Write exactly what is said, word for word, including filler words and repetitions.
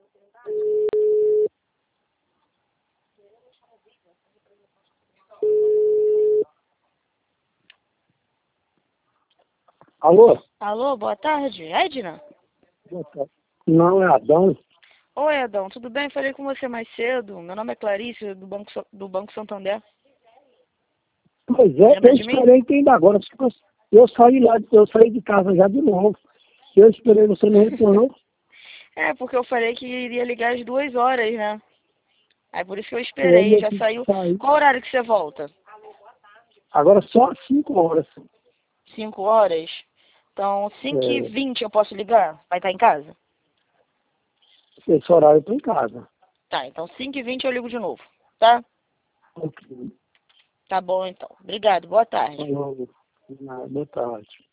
Alô? Alô, boa tarde. Edna? Boa tarde. Não, é Adão. Oi, Adão, tudo bem? Falei com você mais cedo. Meu nome é Clarice, do Banco, So- do Banco Santander. Pois é, Lembra eu de mim? esperei que ainda agora. Eu saí lá, eu saí de casa já de novo. Eu esperei, você não retornou. É, porque eu falei que iria ligar às duas horas, né? Aí por isso que eu E aí esperei, eu já tive saiu. que sair. Qual horário que você volta? Agora só às cinco horas. Cinco horas? Então, cinco e É, vinte eu posso ligar? Vai estar em casa? esse horário eu tô em casa. Tá, então cinco e vinte eu ligo de novo, tá? Ok. Tá bom, então. Obrigado, boa tarde. Falou. Boa tarde.